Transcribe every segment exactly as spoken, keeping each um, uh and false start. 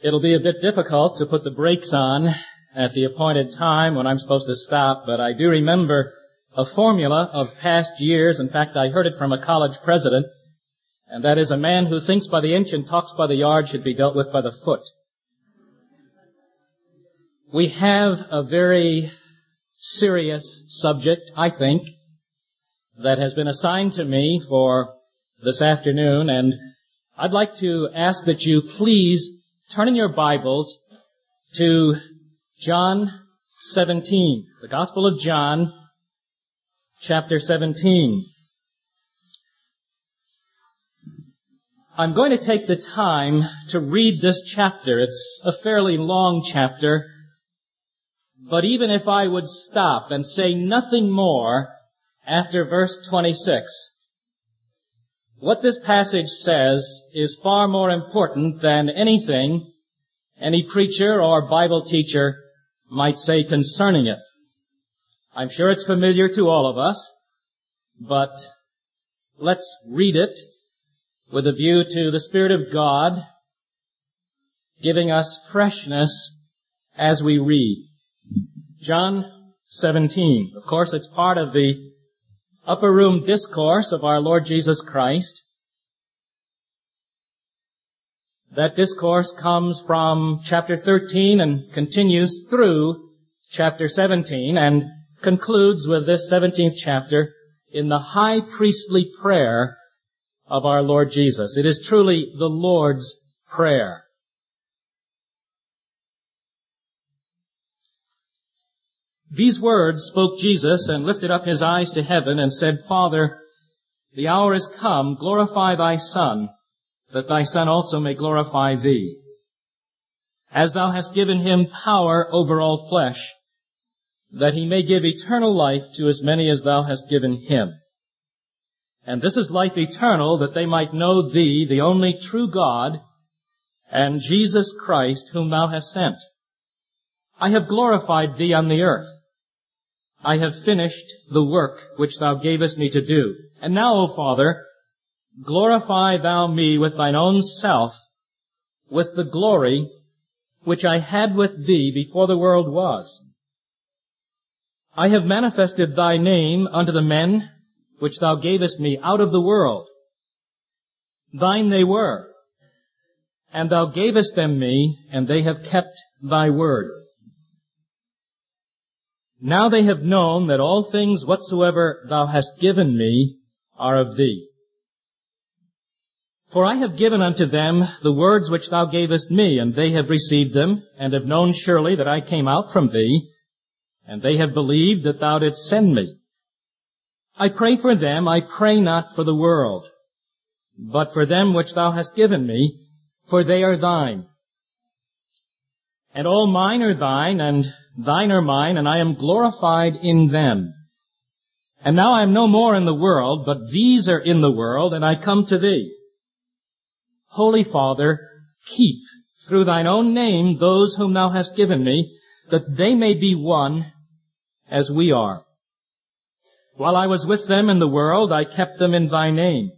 It'll be a bit difficult to put the brakes on at the appointed time when I'm supposed to stop, but I do remember a formula of past years. In fact, I heard it from a college president, and that is, a man who thinks by the inch and talks by the yard should be dealt with by the foot. We have a very serious subject, I think, that has been assigned to me for this afternoon, and I'd like to ask that you please turn in your Bibles to John seventeen, the Gospel of John, chapter seventeen. I'm going to take the time to read this chapter. It's a fairly long chapter, but even if I would stop and say nothing more after verse twenty-six, what this passage says is far more important than anything any preacher or Bible teacher might say concerning it. I'm sure it's familiar to all of us, but let's read it with a view to the Spirit of God giving us freshness as we read. John seventeen. Of course, it's part of the upper room discourse of our Lord Jesus Christ. That discourse comes from chapter thirteen and continues through chapter seventeen and concludes with this seventeenth chapter in the high priestly prayer of our Lord Jesus. It is truly the Lord's Prayer. These words spoke Jesus and lifted up his eyes to heaven and said, Father, the hour is come, glorify thy Son, that thy Son also may glorify thee, as thou hast given him power over all flesh, that he may give eternal life to as many as thou hast given him. And this is life eternal, that they might know thee, the only true God, and Jesus Christ, whom thou hast sent. I have glorified thee on the earth. I have finished the work which thou gavest me to do. And now, O Father, glorify thou me with thine own self, with the glory which I had with thee before the world was. I have manifested thy name unto the men which thou gavest me out of the world. Thine they were, and thou gavest them me, and they have kept thy word. Now they have known that all things whatsoever thou hast given me are of thee. For I have given unto them the words which thou gavest me, and they have received them, and have known surely that I came out from thee, and they have believed that thou didst send me. I pray for them, I pray not for the world, but for them which thou hast given me, for they are thine. And all mine are thine, and thine are mine, and I am glorified in them. And now I am no more in the world, but these are in the world, and I come to thee. Holy Father, keep through thine own name those whom thou hast given me, that they may be one as we are. While I was with them in the world, I kept them in thy name.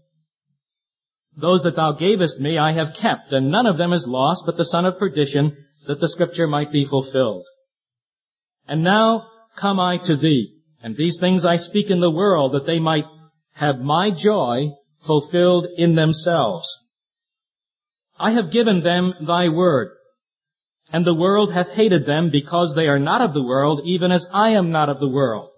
Those that thou gavest me I have kept, and none of them is lost, but the son of perdition, that the scripture might be fulfilled. And now come I to thee, and these things I speak in the world, that they might have my joy fulfilled in themselves. I have given them thy word, and the world hath hated them, because they are not of the world, even as I am not of the world.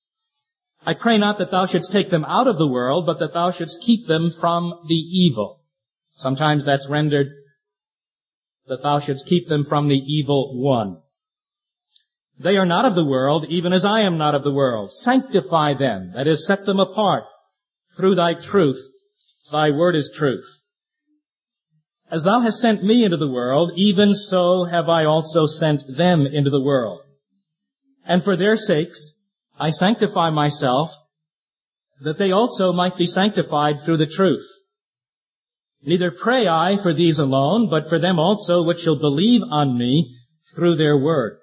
I pray not that thou shouldst take them out of the world, but that thou shouldst keep them from the evil. Sometimes that's rendered that thou shouldst keep them from the evil one. They are not of the world, even as I am not of the world. Sanctify them, that is, set them apart through thy truth. Thy word is truth. As thou hast sent me into the world, even so have I also sent them into the world. And for their sakes I sanctify myself, that they also might be sanctified through the truth. Neither pray I for these alone, but for them also which shall believe on me through their word,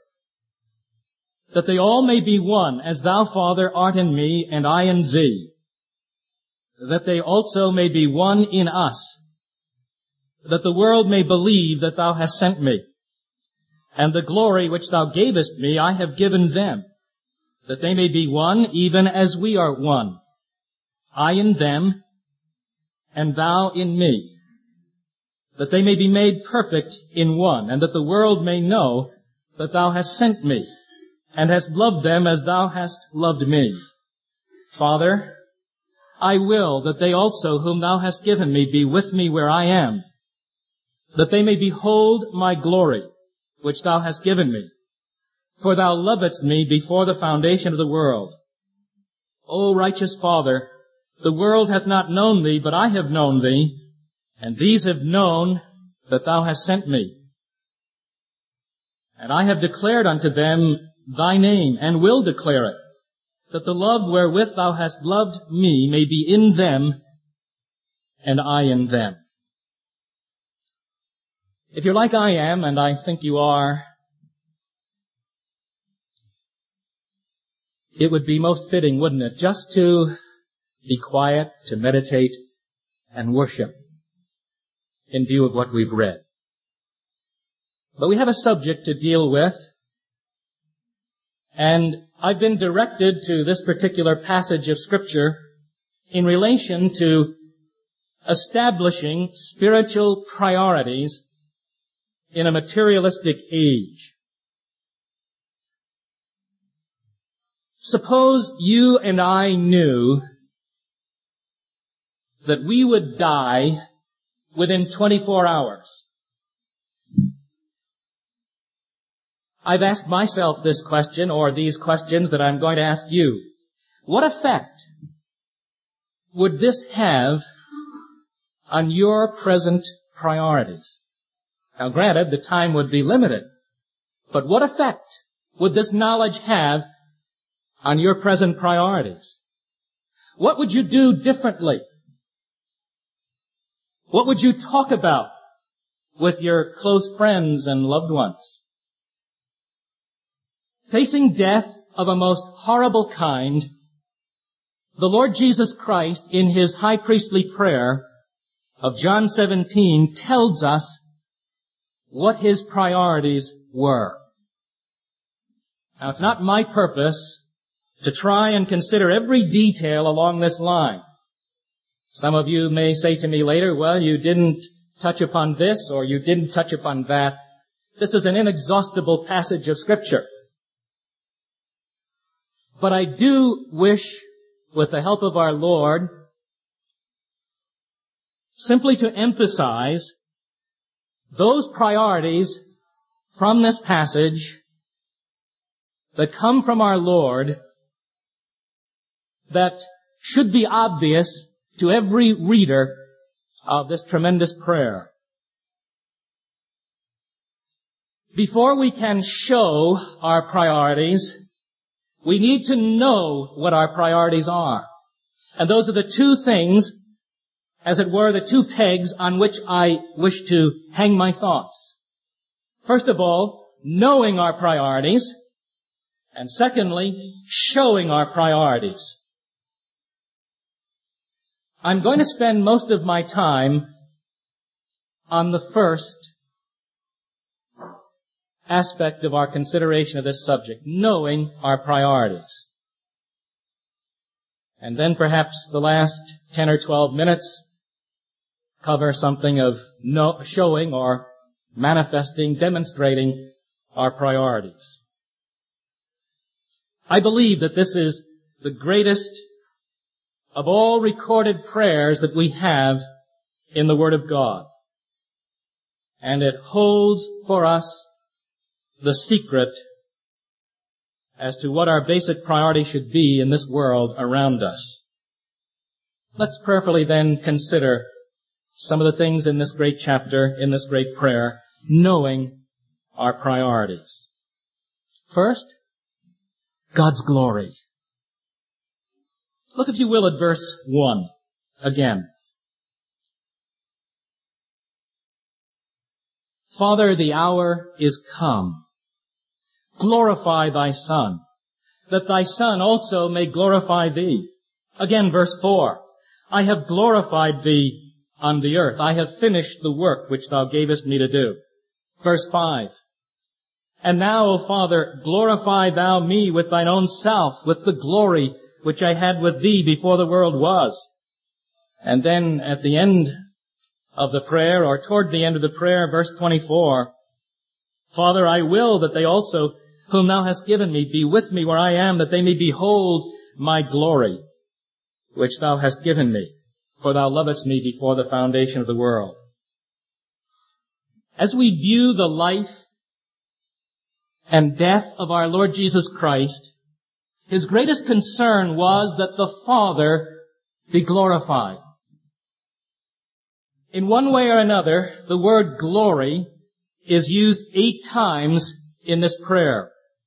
that they all may be one, as thou, Father, art in me, and I in thee, that they also may be one in us, that the world may believe that thou hast sent me. And the glory which thou gavest me I have given them, that they may be one even as we are one, I in them, and thou in me, that they may be made perfect in one, and that the world may know that thou hast sent me, and hast loved them as thou hast loved me. Father, I will that they also whom thou hast given me be with me where I am, that they may behold my glory, which thou hast given me. For thou lovedst me before the foundation of the world. O righteous Father, the world hath not known thee, but I have known thee, and these have known that thou hast sent me. And I have declared unto them thy name, and will declare it, that the love wherewith thou hast loved me may be in them, and I in them. If you're like I am, and I think you are, it would be most fitting, wouldn't it, just to be quiet, to meditate, and worship in view of what we've read. But we have a subject to deal with, and I've been directed to this particular passage of Scripture in relation to establishing spiritual priorities in a materialistic age. Suppose you and I knew that we would die within twenty-four hours. I've asked myself this question, or these questions that I'm going to ask you. What effect would this have on your present priorities? Now granted, the time would be limited, but what effect would this knowledge have on your present priorities? What would you do differently? What would you talk about with your close friends and loved ones? Facing death of a most horrible kind, the Lord Jesus Christ, in His high priestly prayer of John seventeen, tells us what His priorities were. Now, it's not my purpose to try and consider every detail along this line. Some of you may say to me later, well, you didn't touch upon this or you didn't touch upon that. This is an inexhaustible passage of Scripture. But I do wish, with the help of our Lord, simply to emphasize those priorities from this passage that come from our Lord that should be obvious to every reader of this tremendous prayer. Before we can show our priorities, we need to know what our priorities are. And those are the two things, as it were, the two pegs on which I wish to hang my thoughts. First of all, knowing our priorities, and secondly, showing our priorities. I'm going to spend most of my time on the first aspect of our consideration of this subject, knowing our priorities. And then perhaps the last ten or twelve minutes cover something of no, showing or manifesting, demonstrating our priorities. I believe that this is the greatest of all recorded prayers that we have in the Word of God. And it holds for us the secret as to what our basic priority should be in this world around us. Let's prayerfully then consider some of the things in this great chapter, in this great prayer, knowing our priorities. First, God's glory. Look, if you will, at verse one again. Father, the hour is come. Glorify thy Son, that thy Son also may glorify thee. Again, verse four. I have glorified thee on the earth. I have finished the work which thou gavest me to do. Verse five. And now, O Father, glorify thou me with thine own self, with the glory which I had with thee before the world was. And then at the end of the prayer, or toward the end of the prayer, verse twenty-four, Father, I will that they also, whom thou hast given me, be with me where I am, that they may behold my glory, which thou hast given me, for thou lovest me before the foundation of the world. As we view the life and death of our Lord Jesus Christ, his greatest concern was that the Father be glorified. In one way or another, the word glory is used eight times in this prayer.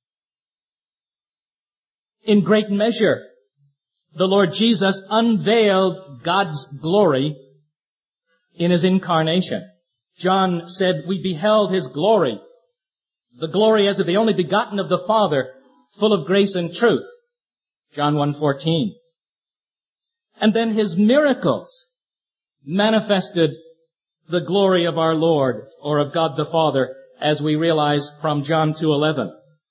In great measure, the Lord Jesus unveiled God's glory in his incarnation. John said, we beheld his glory, the glory as of the only begotten of the Father, full of grace and truth. John one fourteen. And then his miracles manifested the glory of our Lord, or of God the Father, as we realize from John two eleven.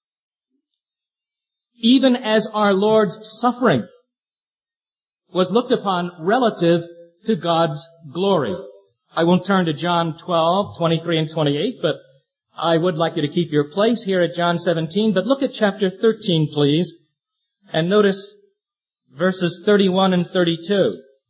Even as our Lord's suffering was looked upon relative to God's glory. I won't turn to John twelve, twenty-three and twenty-eight, but I would like you to keep your place here at John seventeen. But look at chapter thirteen, please, and notice verses thirty-one and thirty-two.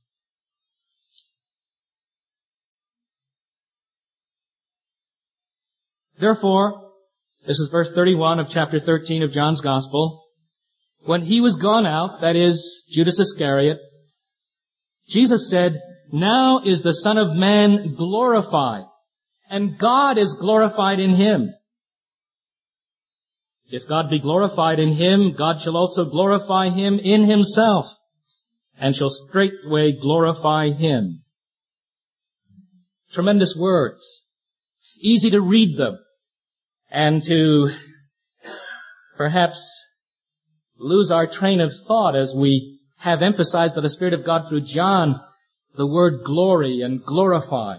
Therefore, this is verse thirty-one of chapter thirteen of John's Gospel, when he was gone out, that is, Judas Iscariot, Jesus said, now is the Son of Man glorified, and God is glorified in him. If God be glorified in him, God shall also glorify him in himself, and shall straightway glorify him. Tremendous words. Easy to read them, and to perhaps lose our train of thought as we have emphasized by the Spirit of God through John the word glory and glorify.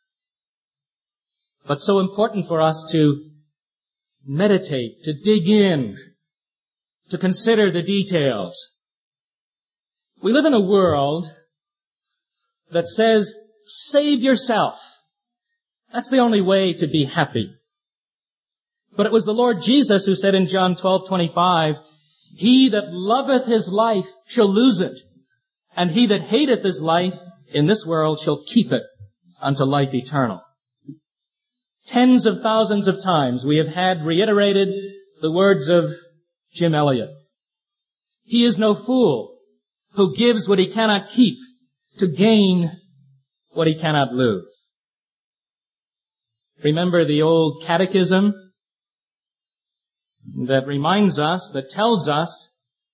But so important for us to meditate, to dig in, to consider the details. We live in a world that says, save yourself. That's the only way to be happy. But it was the Lord Jesus who said in John twelve twenty-five, he that loveth his life shall lose it, and he that hateth his life in this world shall keep it unto life eternal. Tens of thousands of times we have had reiterated the words of Jim Elliot. He is no fool who gives what he cannot keep to gain what he cannot lose. Remember the old catechism that reminds us, that tells us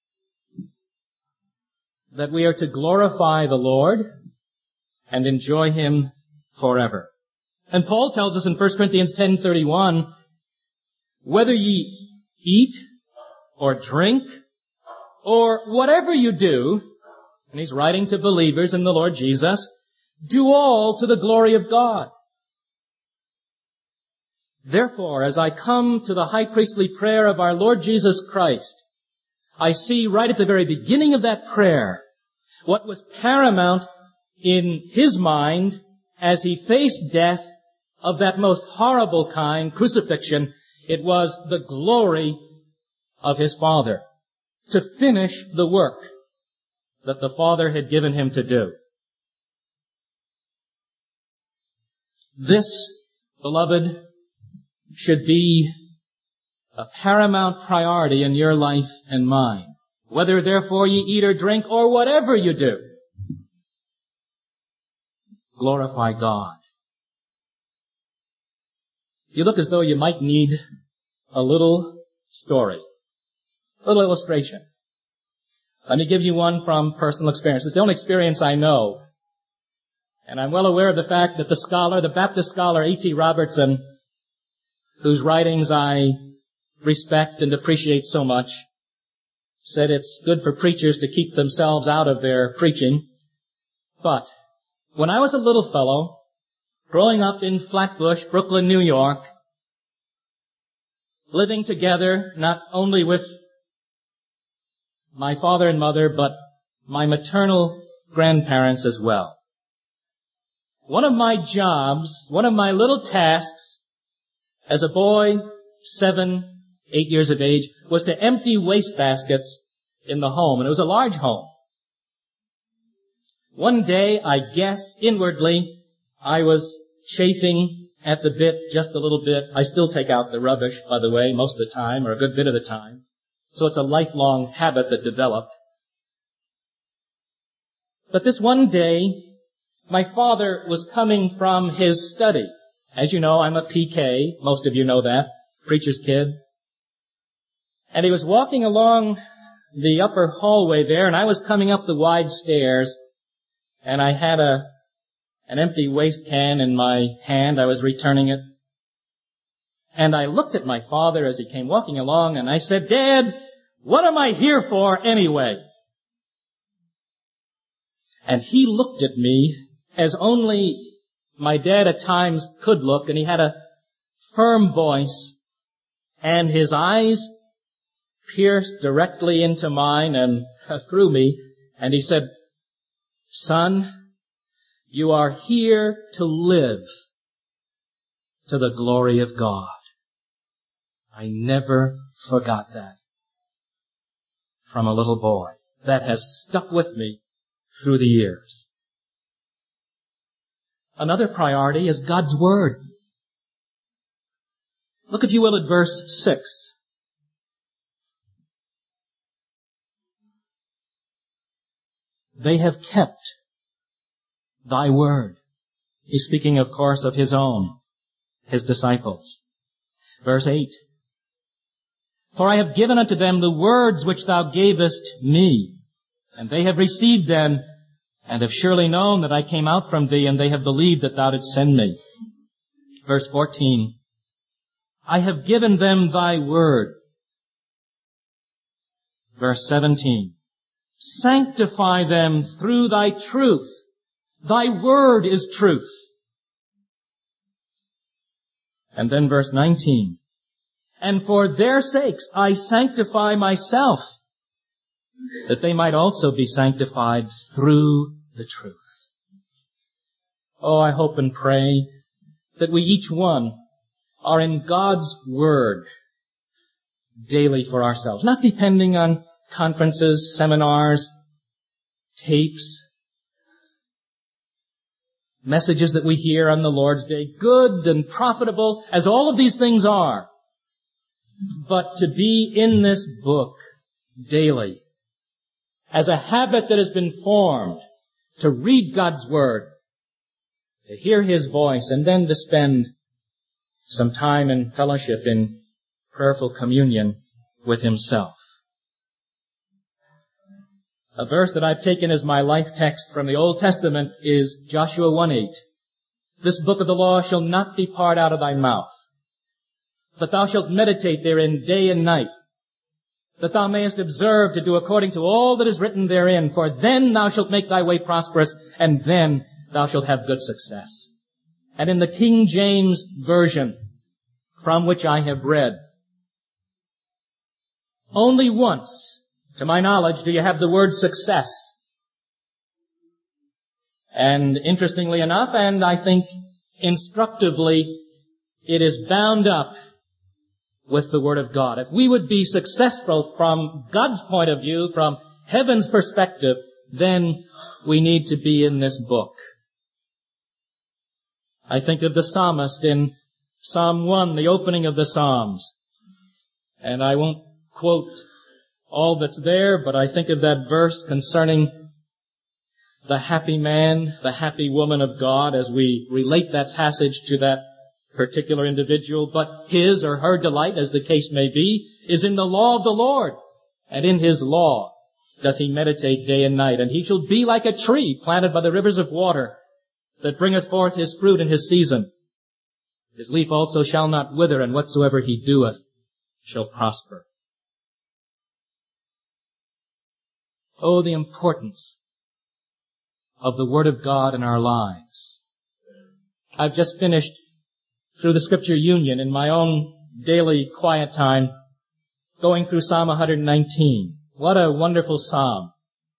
that we are to glorify the Lord and enjoy him forever. And Paul tells us in First Corinthians ten thirty-one, whether ye eat or drink or whatever you do, and he's writing to believers in the Lord Jesus, do all to the glory of God. Therefore, as I come to the high priestly prayer of our Lord Jesus Christ, I see right at the very beginning of that prayer what was paramount in his mind as he faced death of that most horrible kind, crucifixion. It was the glory of his Father, to finish the work that the Father had given him to do. This, beloved, should be a paramount priority in your life and mine. Whether therefore ye eat or drink or whatever you do, glorify God. You look as though you might need a little story, a little illustration. Let me give you one from personal experience. It's the only experience I know. And I'm well aware of the fact that the scholar, the Baptist scholar E T Robertson, whose writings I respect and appreciate so much, said it's good for preachers to keep themselves out of their preaching. But When I was a little fellow, growing up in Flatbush, Brooklyn, New York, living together not only with my father and mother, but my maternal grandparents as well. One of my jobs, one of my little tasks as a boy, seven, eight years of age, was to empty wastebaskets in the home, and it was a large home. One day, I guess, inwardly, I was chafing at the bit just a little bit. I still take out the rubbish, by the way, most of the time, or a good bit of the time. So it's a lifelong habit that developed. But this one day, my father was coming from his study. As you know, I'm a P K. Most of you know that. Preacher's kid. And he was walking along the upper hallway there, and I was coming up the wide stairs, and I had a an empty waste can in my hand. I was returning it. And I looked at my father as he came walking along, and I said, "Dad, what am I here for anyway?" And he looked at me as only my dad at times could look, and he had a firm voice, and his eyes pierced directly into mine and uh, through me, and he said, "Son, you are here to live to the glory of God." I never forgot that from a little boy. That has stuck with me through the years. Another priority is God's Word. Look, if you will, at verse six. They have kept thy word. He's speaking, of course, of his own, his disciples. Verse eight. For I have given unto them the words which thou gavest me, and they have received them, and have surely known that I came out from thee, and they have believed that thou didst send me. Verse fourteen. I have given them thy word. Verse seventeen. Sanctify them through thy truth. Thy word is truth. And then verse nineteen. And for their sakes I sanctify myself, that they might also be sanctified through the truth. Oh, I hope and pray that we each one are in God's Word daily for ourselves, not depending on conferences, seminars, tapes, messages that we hear on the Lord's Day, good and profitable as all of these things are, but to be in this book daily as a habit that has been formed to read God's Word, to hear His voice, and then to spend some time in fellowship, in prayerful communion with Himself. A verse that I've taken as my life text from the Old Testament is Joshua one eight. This book of the law shall not depart out of thy mouth, but thou shalt meditate therein day and night, that thou mayest observe to do according to all that is written therein, for then thou shalt make thy way prosperous, and then thou shalt have good success. And in the King James Version, from which I have read, only once, to my knowledge, do you have the word success. And interestingly enough, and I think instructively, it is bound up with the Word of God. If we would be successful from God's point of view, from heaven's perspective, then we need to be in this book. I think of the psalmist in Psalm one, the opening of the Psalms. And I won't quote all that's there, but I think of that verse concerning the happy man, the happy woman of God, as we relate that passage to that particular individual. But his or her delight, as the case may be, is in the law of the Lord. And in His law doth he meditate day and night. And he shall be like a tree planted by the rivers of water, that bringeth forth his fruit in his season. His leaf also shall not wither, and whatsoever he doeth shall prosper. Oh, the importance of the Word of God in our lives. I've just finished through the Scripture Union in my own daily quiet time, going through Psalm one nineteen. What a wonderful psalm.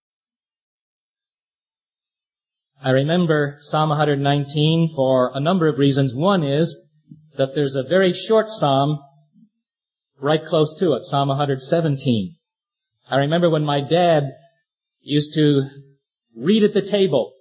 I remember Psalm one nineteen for a number of reasons. One is that there's a very short psalm right close to it, Psalm one seventeen. I remember when my dad used to read at the table.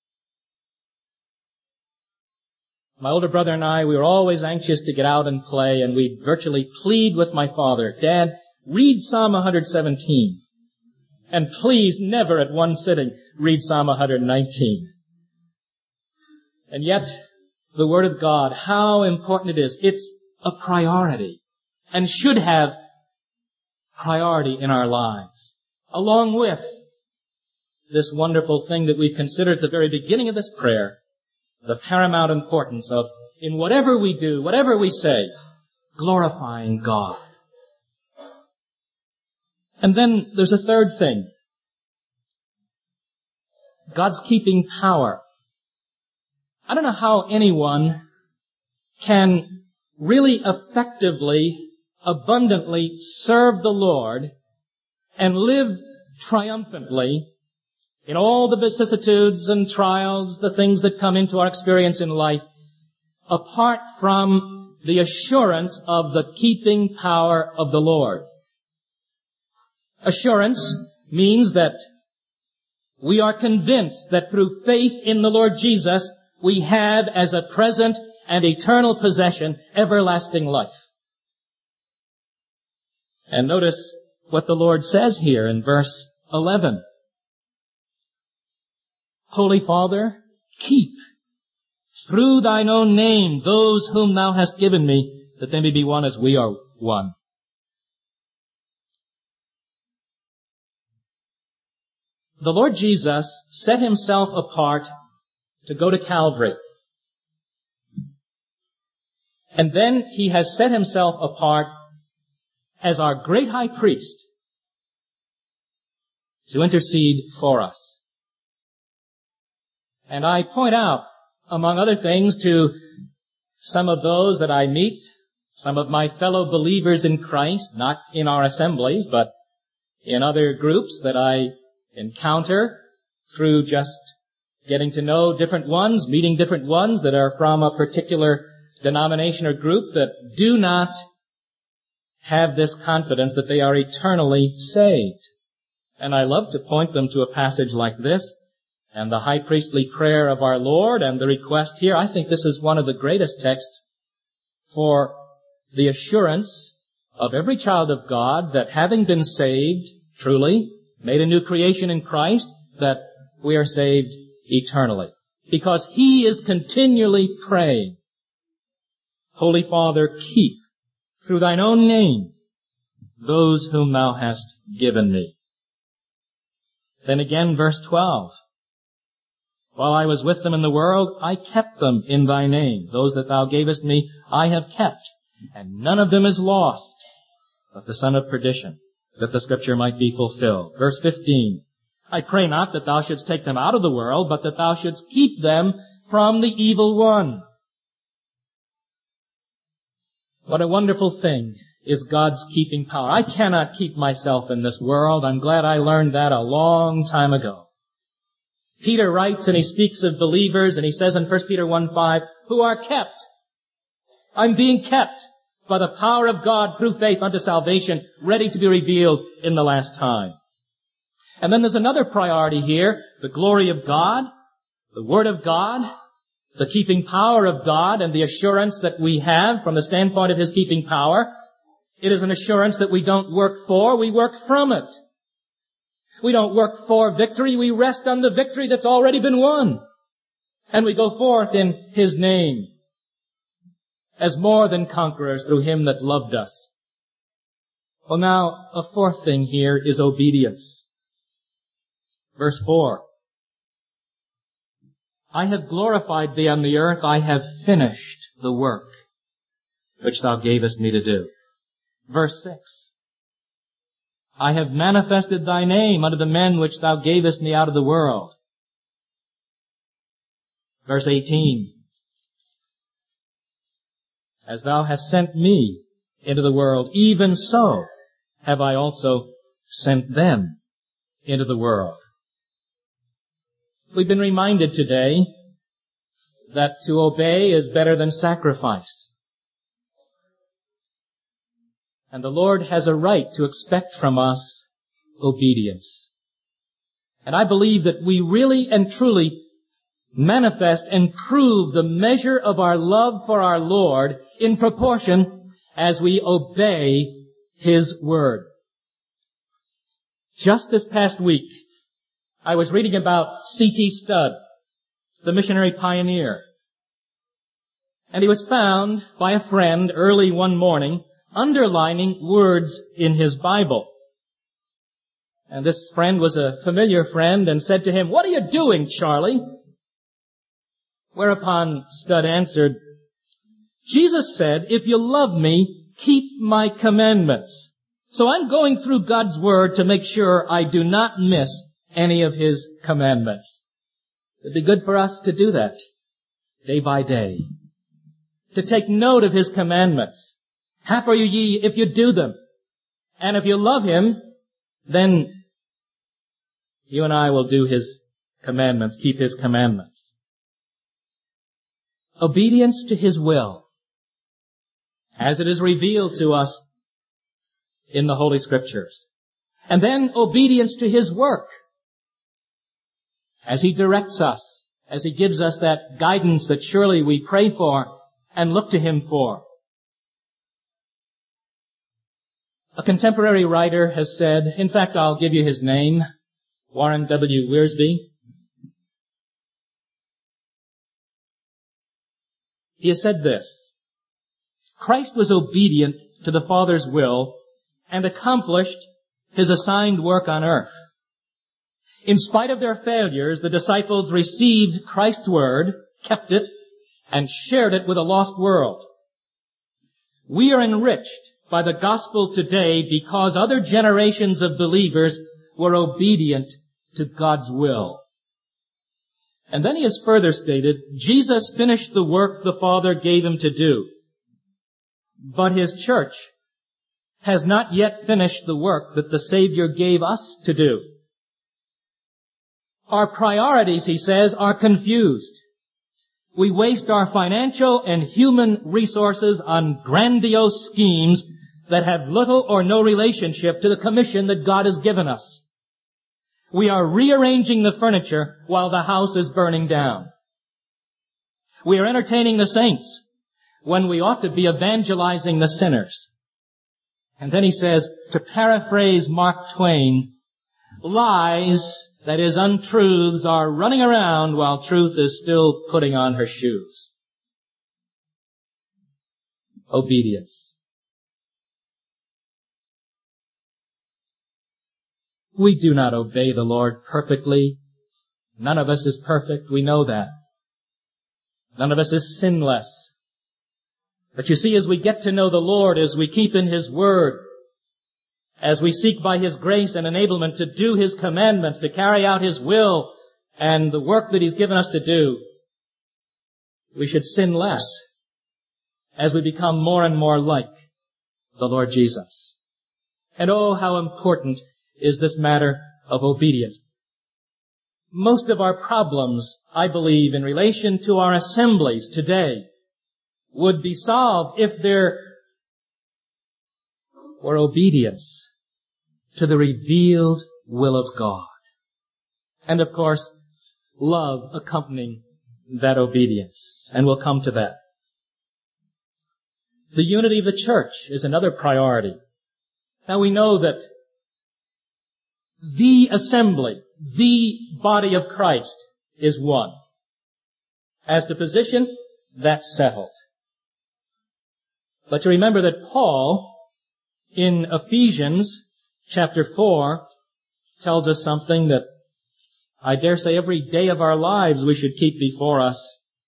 My older brother and I, we were always anxious to get out and play, and we'd virtually plead with my father, Dad, read Psalm one seventeen. And please never at one sitting read Psalm one nineteen. And yet, the Word of God, how important it is. It's a priority, and should have priority in our lives, along with this wonderful thing that we've considered at the very beginning of this prayer, the paramount importance of, in whatever we do, whatever we say, glorifying God. And then there's a third thing. God's keeping power. I don't know how anyone can really effectively, abundantly serve the Lord and live triumphantly in all the vicissitudes and trials, the things that come into our experience in life, apart from the assurance of the keeping power of the Lord. Assurance means that we are convinced that through faith in the Lord Jesus, we have as a present and eternal possession everlasting life. And notice what the Lord says here in verse eleven. Holy Father, keep through thine own name those whom thou hast given me, that they may be one as we are one. The Lord Jesus set himself apart to go to Calvary. And then he has set himself apart as our great high priest to intercede for us. And I point out, among other things, to some of those that I meet, some of my fellow believers in Christ, not in our assemblies, but in other groups that I encounter through just getting to know different ones, meeting different ones that are from a particular denomination or group that do not have this confidence that they are eternally saved. And I love to point them to a passage like this and the high priestly prayer of our Lord and the request here. I think this is one of the greatest texts for the assurance of every child of God that having been saved, truly, made a new creation in Christ, that we are saved eternally. Because he is continually praying, Holy Father, keep through thine own name those whom thou hast given me. Then again, verse twelve. While I was with them in the world, I kept them in thy name. Those that thou gavest me, I have kept. And none of them is lost, but the son of perdition, that the scripture might be fulfilled. Verse fifteen. I pray not that thou shouldst take them out of the world, but that thou shouldst keep them from the evil one. What a wonderful thing is God's keeping power. I cannot keep myself in this world. I'm glad I learned that a long time ago. Peter writes and he speaks of believers and he says in First Peter one five, who are kept. I'm being kept by the power of God through faith unto salvation, ready to be revealed in the last time. And then there's another priority here, the glory of God, the Word of God, the keeping power of God, and the assurance that we have from the standpoint of His keeping power. It is an assurance that we don't work for, we work from it. We don't work for victory, we rest on the victory that's already been won. And we go forth in His name as more than conquerors through Him that loved us. Well, now, a fourth thing here is obedience. Verse four. I have glorified thee on the earth, I have finished the work which thou gavest me to do. Verse six. I have manifested thy name unto the men which thou gavest me out of the world. Verse eighteen. As thou hast sent me into the world, even so have I also sent them into the world. We've been reminded today that to obey is better than sacrifice. And the Lord has a right to expect from us obedience. And I believe that we really and truly manifest and prove the measure of our love for our Lord in proportion as we obey His Word. Just this past week, I was reading about C T Studd, the missionary pioneer. And he was found by a friend early one morning underlining words in his Bible. And this friend was a familiar friend and said to him, "What are you doing, Charlie?" Whereupon Studd answered, "Jesus said, if you love me, keep my commandments. So I'm going through God's Word to make sure I do not miss any of His commandments." It'd be good for us to do that day by day, to take note of His commandments. Happy are ye if you do them. And if you love Him, then you and I will do His commandments, keep His commandments. Obedience to His will, as it is revealed to us in the Holy Scriptures. And then obedience to His work, as He directs us, as He gives us that guidance that surely we pray for and look to Him for. A contemporary writer has said, in fact, I'll give you his name, Warren W. Wiersbe. He has said this: Christ was obedient to the Father's will and accomplished His assigned work on earth. In spite of their failures, the disciples received Christ's word, kept it, and shared it with a lost world. We are enriched by the gospel today because other generations of believers were obedient to God's will. And then he has further stated, Jesus finished the work the Father gave Him to do, but His church has not yet finished the work that the Savior gave us to do. Our priorities, he says, are confused. We waste our financial and human resources on grandiose schemes that have little or no relationship to the commission that God has given us. We are rearranging the furniture while the house is burning down. We are entertaining the saints when we ought to be evangelizing the sinners. And then he says, to paraphrase Mark Twain, lies, that is, untruths, are running around while truth is still putting on her shoes. Obedience. We do not obey the Lord perfectly. None of us is perfect. We know that. None of us is sinless. But you see, as we get to know the Lord, as we keep in His Word, as we seek by His grace and enablement to do His commandments, to carry out His will and the work that He's given us to do, we should sin less as we become more and more like the Lord Jesus. And oh, how important is this matter of obedience. Most of our problems, I believe, in relation to our assemblies today would be solved if there were obedience to the revealed will of God. And of course, love accompanying that obedience. And we'll come to that. The unity of the church is another priority. Now we know that the assembly, the body of Christ, is one. As to position, that's settled. But you remember that Paul, in Ephesians chapter four, tells us something that I dare say every day of our lives we should keep before us.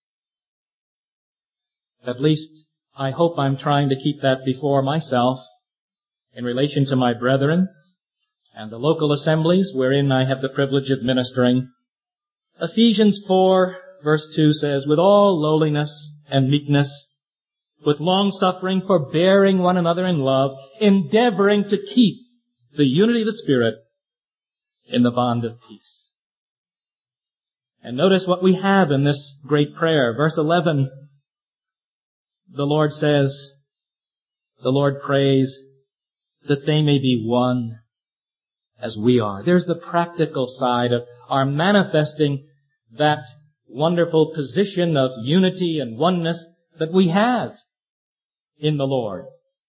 At least, I hope I'm trying to keep that before myself in relation to my brethren and the local assemblies wherein I have the privilege of ministering. Ephesians four, verse two says, with all lowliness and meekness, with long-suffering, forbearing one another in love, endeavoring to keep the unity of the Spirit in the bond of peace. And notice what we have in this great prayer. Verse eleven, the Lord says, the Lord prays that they may be one as we are. There's the practical side of our manifesting that wonderful position of unity and oneness that we have in the Lord.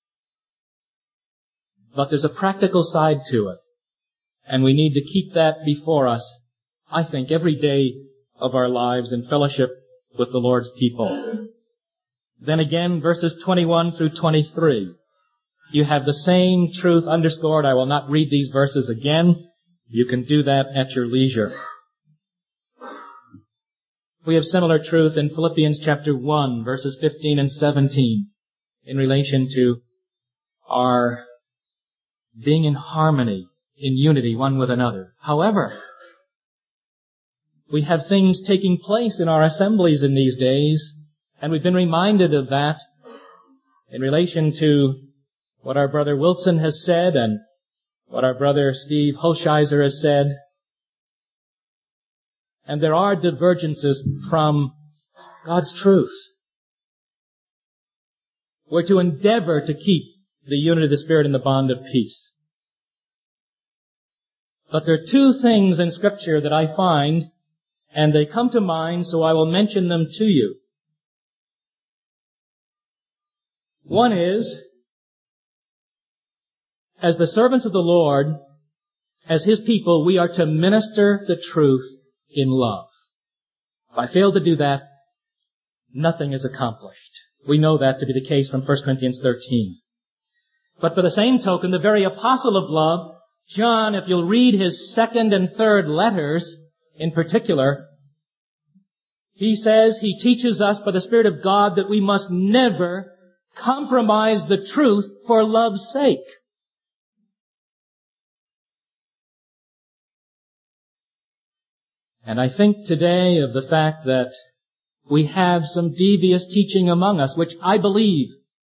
But there's a practical side to it. And we need to keep that before us, I think, every day of our lives in fellowship with the Lord's people. Then again, verses twenty-one through twenty-three. You have the same truth underscored. I will not read these verses again. You can do that at your leisure. We have similar truth in Philippians chapter one, verses fifteen and seventeen, in relation to our being in harmony, in unity one with another. However, we have things taking place in our assemblies in these days, and we've been reminded of that in relation to what our brother Wilson has said and what our brother Steve Holsheiser has said. And there are divergences from God's truth. We're to endeavor to keep the unity of the Spirit in the bond of peace. But there are two things in Scripture that I find, and they come to mind, so I will mention them to you. One is, as the servants of the Lord, as His people, we are to minister the truth in love. If I fail to do that, nothing is accomplished. We know that to be the case from First Corinthians thirteen. But by the same token, the very apostle of love, John, if you'll read his second and third letters in particular, he says, he teaches us by the Spirit of God that we must never compromise the truth for love's sake. And I think today of the fact that we have some devious teaching among us, which I believe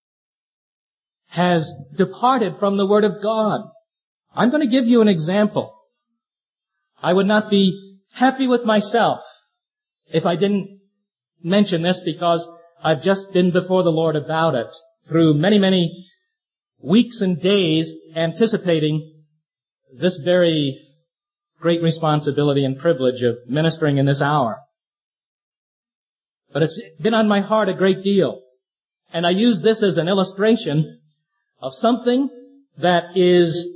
has departed from the Word of God. I'm going to give you an example. I would not be happy with myself if I didn't mention this, because I've just been before the Lord about it through many, many weeks and days, anticipating this very great responsibility and privilege of ministering in this hour. But it's been on my heart a great deal. And I use this as an illustration of something that is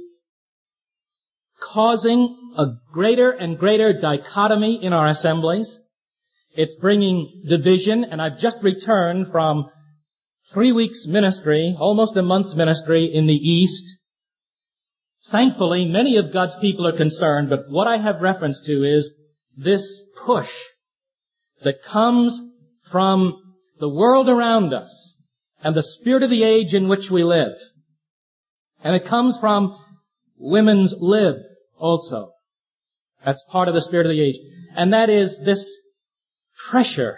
causing a greater and greater dichotomy in our assemblies. It's bringing division, and I've just returned from three weeks ministry, almost a month's ministry in the East. Thankfully, many of God's people are concerned, but what I have reference to is this push that comes from the world around us and the spirit of the age in which we live. And it comes from women's lib also. That's part of the spirit of the age. And that is this pressure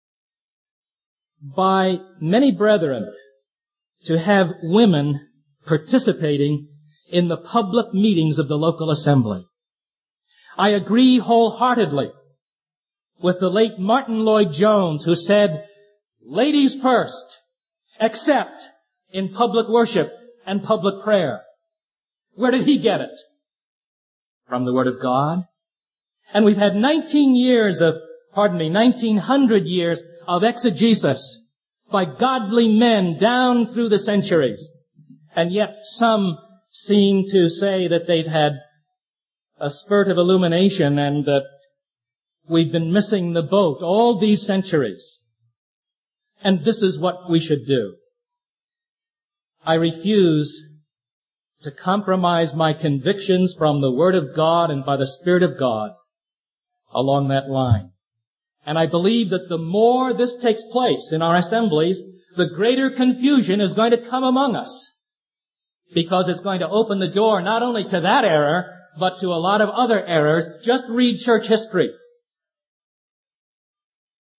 by many brethren to have women participating in the public meetings of the local assembly. I agree wholeheartedly with the late Martin Lloyd-Jones, who said, ladies first, except in public worship and public prayer. Where did he get it? From the Word of God. And we've had nineteen years of, pardon me, nineteen hundred years of exegesis by godly men down through the centuries. And yet some seem to say that they've had a spurt of illumination and that we've been missing the boat all these centuries. And this is what we should do. I refuse to compromise my convictions from the Word of God and by the Spirit of God along that line. And I believe that the more this takes place in our assemblies, the greater confusion is going to come among us. Because it's going to open the door not only to that error, but to a lot of other errors. Just read church history.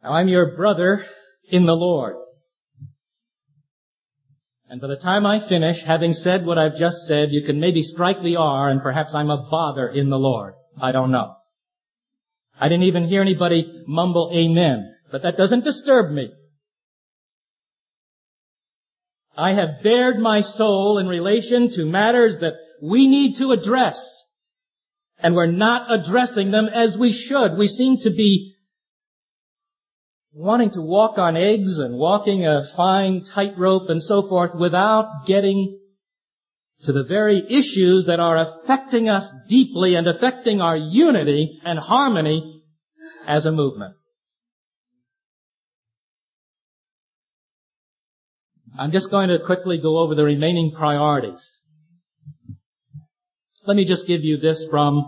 Now, I'm your brother in the Lord. And by the time I finish, having said what I've just said, you can maybe strike the R and perhaps I'm a bother in the Lord. I don't know. I didn't even hear anybody mumble amen, but that doesn't disturb me. I have bared my soul in relation to matters that we need to address, and we're not addressing them as we should. We seem to be wanting to walk on eggs and walking a fine tightrope and so forth without getting to the very issues that are affecting us deeply and affecting our unity and harmony as a movement. I'm just going to quickly go over the remaining priorities. Let me just give you this from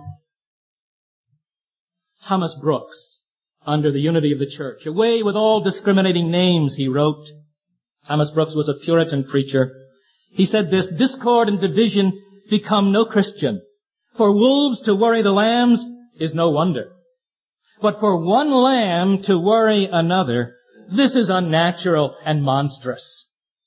Thomas Brooks under the Unity of the Church. Away with all discriminating names, he wrote. Thomas Brooks was a Puritan preacher. He said this, discord and division become no Christian. For wolves to worry the lambs is no wonder. But for one lamb to worry another, this is unnatural and monstrous.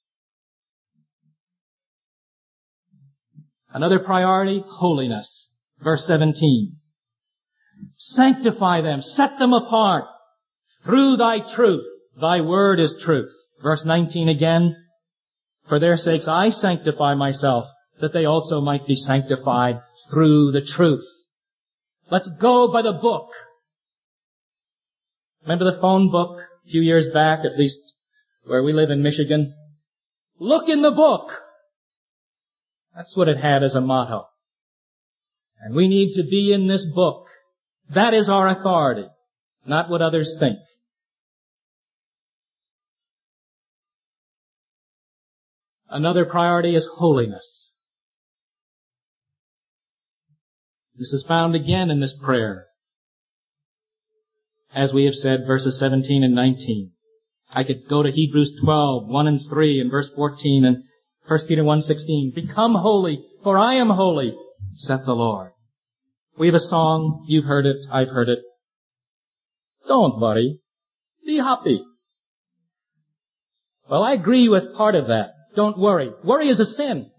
Another priority, holiness. Verse seventeen. Sanctify them, set them apart through thy truth. Thy word is truth. Verse nineteen again. For their sakes I sanctify myself, that they also might be sanctified through the truth. Let's go by the book. Remember the phone book a few years back, at least where we live in Michigan? Look in the book. That's what it had as a motto. And we need to be in this book. That is our authority, not what others think. Another priority is holiness. This is found again in this prayer. As we have said, verses seventeen and nineteen. I could go to Hebrews twelve, one and three, and verse fourteen, and First Peter one sixteen. Become holy, for I am holy, saith the Lord. We have a song. You've heard it. I've heard it. Don't worry. Be happy. Well, I agree with part of that. Don't worry. Worry is a sin.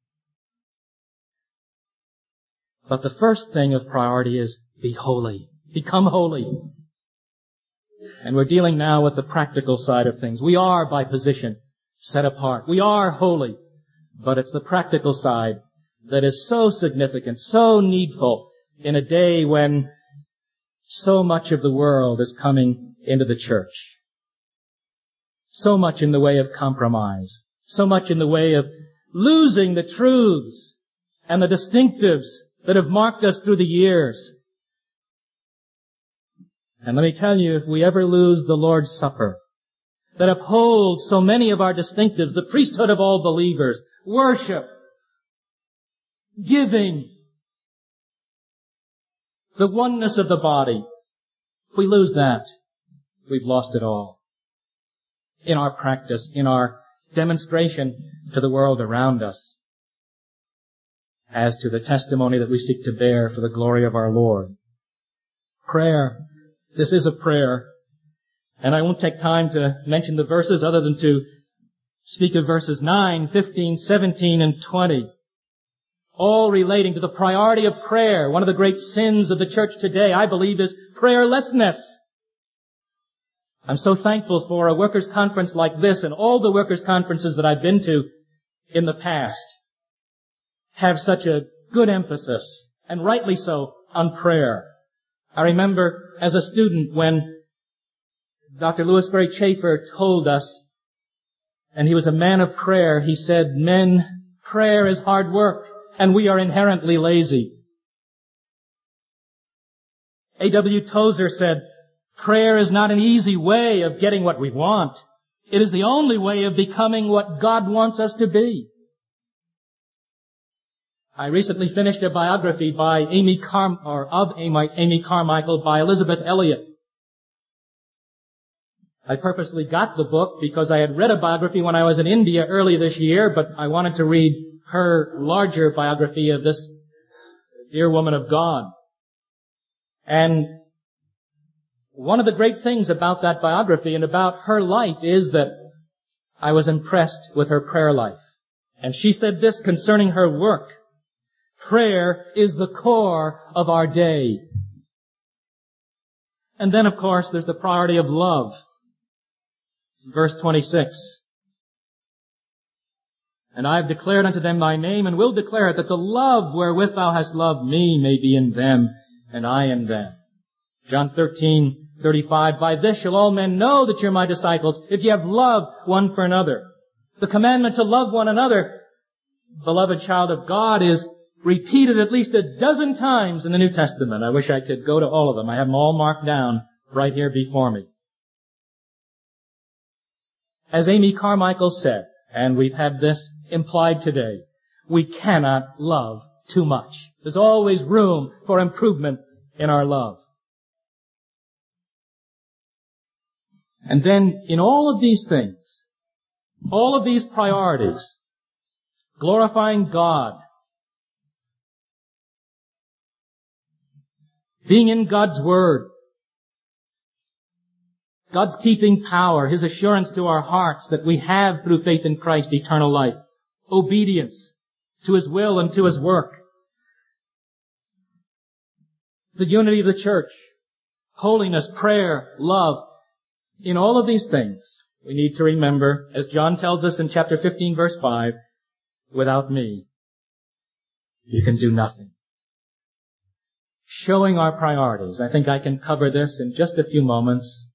But the first thing of priority is be holy. Become holy. And we're dealing now with the practical side of things. We are, by position, set apart. We are holy. But it's the practical side that is so significant, so needful in a day when so much of the world is coming into the church. So much in the way of compromise. So much in the way of losing the truths and the distinctives that have marked us through the years. And let me tell you, if we ever lose the Lord's Supper, that upholds so many of our distinctives, the priesthood of all believers, worship, giving, the oneness of the body, if we lose that, we've lost it all. In our practice, in our demonstration to the world around us, as to the testimony that we seek to bear for the glory of our Lord. Prayer. This is a prayer. And I won't take time to mention the verses other than to speak of verses nine, fifteen, seventeen, and twenty. All relating to the priority of prayer. One of the great sins of the church today, I believe, is prayerlessness. I'm so thankful for a workers' conference like this, and all the workers' conferences that I've been to in the past have such a good emphasis, and rightly so, on prayer. I remember as a student when Doctor Louis Ferry Chafer told us, and he was a man of prayer, he said, men, prayer is hard work, and we are inherently lazy. A W Tozer said, prayer is not an easy way of getting what we want. It is the only way of becoming what God wants us to be. I recently finished a biography by Amy Car- or of Amy, Amy Carmichael by Elizabeth Elliot. I purposely got the book because I had read a biography when I was in India early this year, but I wanted to read her larger biography of this dear woman of God. And one of the great things about that biography and about her life is that I was impressed with her prayer life. And she said this concerning her work: prayer is the core of our day. And then, of course, there's the priority of love. Verse twenty-six. And I have declared unto them thy name, and will declare it, that the love wherewith thou hast loved me may be in them, and I in them. John thirteen thirty-five. By this shall all men know that you're my disciples, if you have love one for another. The commandment to love one another, beloved child of God, is repeated at least a dozen times in the New Testament. I wish I could go to all of them. I have them all marked down right here before me. As Amy Carmichael said, and we've had this implied today, we cannot love too much. There's always room for improvement in our love. And then in all of these things, all of these priorities, glorifying God, being in God's Word, God's keeping power, His assurance to our hearts that we have through faith in Christ eternal life, obedience to His will and to His work, the unity of the church, holiness, prayer, love. In all of these things, we need to remember, as John tells us in chapter fifteen, verse five, without me, you can do nothing. Showing our priorities. I think I can cover this in just a few moments.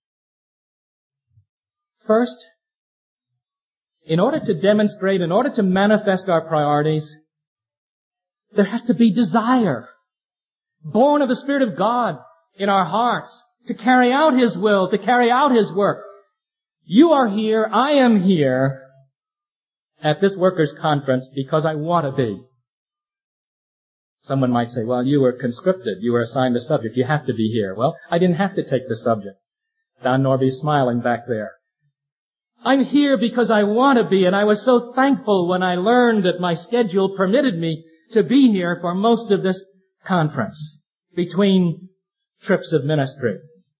First, in order to demonstrate, in order to manifest our priorities, there has to be desire, born of the Spirit of God in our hearts, to carry out His will, to carry out His work. You are here, I am here at this workers' conference because I want to be. Someone might say, well, you were conscripted, you were assigned a subject, you have to be here. Well, I didn't have to take the subject. Don Norby's smiling back there. I'm here because I want to be, and I was so thankful when I learned that my schedule permitted me to be here for most of this conference, between trips of ministry.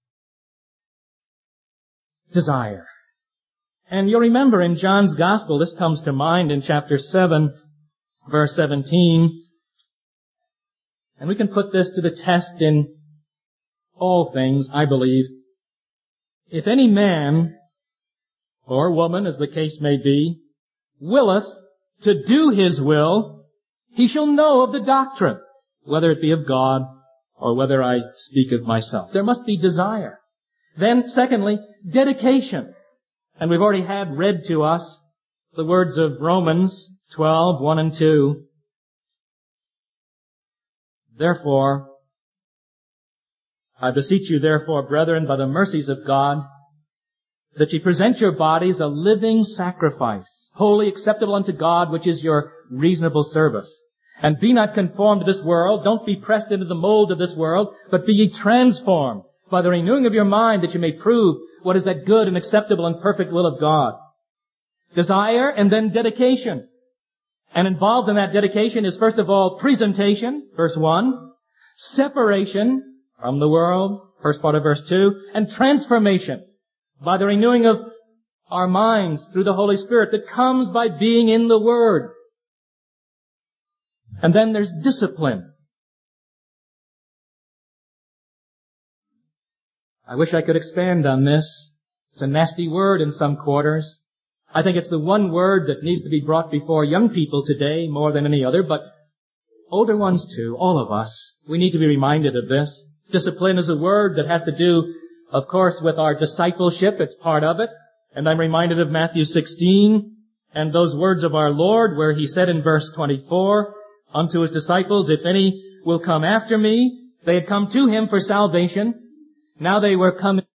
Desire. And you'll remember in John's Gospel, this comes to mind in chapter seven, verse seventeen. And we can put this to the test in all things, I believe. If any man, or woman, as the case may be, willeth to do his will, he shall know of the doctrine, whether it be of God or whether I speak of myself. There must be desire. Then, secondly, dedication. And we've already had read to us the words of Romans twelve, one and two. Therefore, I beseech you therefore, brethren, by the mercies of God, that ye present your bodies a living sacrifice, wholly acceptable unto God, which is your reasonable service. And be not conformed to this world, don't be pressed into the mold of this world, but be ye transformed by the renewing of your mind, that you may prove what is that good and acceptable and perfect will of God. Desire and then dedication. And involved in that dedication is first of all presentation, verse one, separation from the world, first part of verse two, and transformation by the renewing of our minds through the Holy Spirit that comes by being in the Word. And then there's discipline. I wish I could expand on this. It's a nasty word in some quarters. I think it's the one word that needs to be brought before young people today more than any other, but older ones too, all of us. We need to be reminded of this. Discipline is a word that has to do, of course, with our discipleship. It's part of it. And I'm reminded of Matthew sixteen and those words of our Lord where He said in verse twenty-four, unto His disciples, if any will come after me, they had come to Him for salvation. Now they were coming